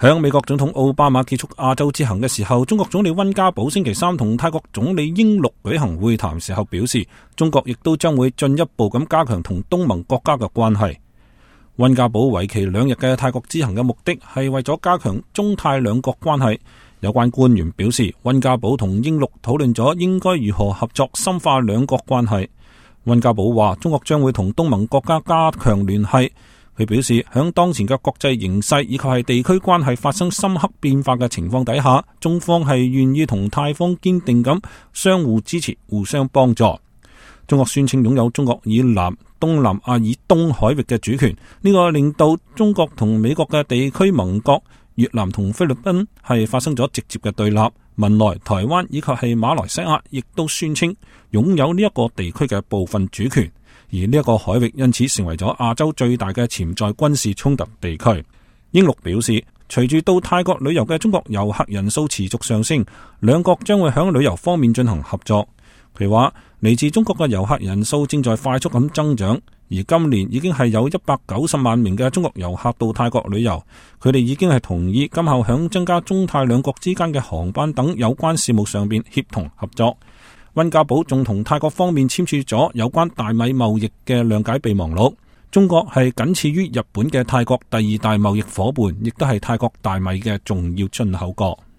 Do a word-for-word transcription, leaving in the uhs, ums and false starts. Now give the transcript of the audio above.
響美國總統奧巴馬結束亞洲之行嘅時候，中國總理溫家寶星期三同泰國總理英祿舉行會談時候表示，中國亦都將會進一步咁加強同東盟國家嘅關係。溫家寶為期兩日嘅泰國之行嘅目的係為咗加強中泰兩國關係。有關官員表示，溫家寶同英祿討論咗應該如何合作深化兩國關係。溫家寶話，中國將會同東盟國家加強聯繫。佢表示，響當前嘅國際形勢以及係地區關係發生深刻變化嘅情況底下，中方係願意同泰方堅定咁相互支持、互相幫助。中國宣稱擁有中國以南、東南亞以東海域嘅主權，呢個令到中國同美國嘅地區盟國越南同菲律賓係發生咗直接嘅對立。文萊、台灣以及係馬來西亞亦都宣稱擁有呢一個地區嘅部分主權。而呢一個海域因此成為咗亞洲最大嘅潛在軍事衝突地區。英祿表示，隨住到泰國旅遊嘅中國遊客人數持續上升，兩國將會響旅遊方面進行合作。佢話，嚟自中國嘅遊客人數正在快速咁增長，而今年已經係有一百九十萬名嘅中國遊客到泰國旅遊。佢哋已經係同意今後響增加中泰兩國之間嘅航班等有關事務上邊協同合作。溫家寶仲同泰國方面簽署咗有關大米貿易嘅諒解備忘錄。中國係僅次於日本嘅泰國第二大貿易夥伴，亦都係泰國大米嘅重要進口國。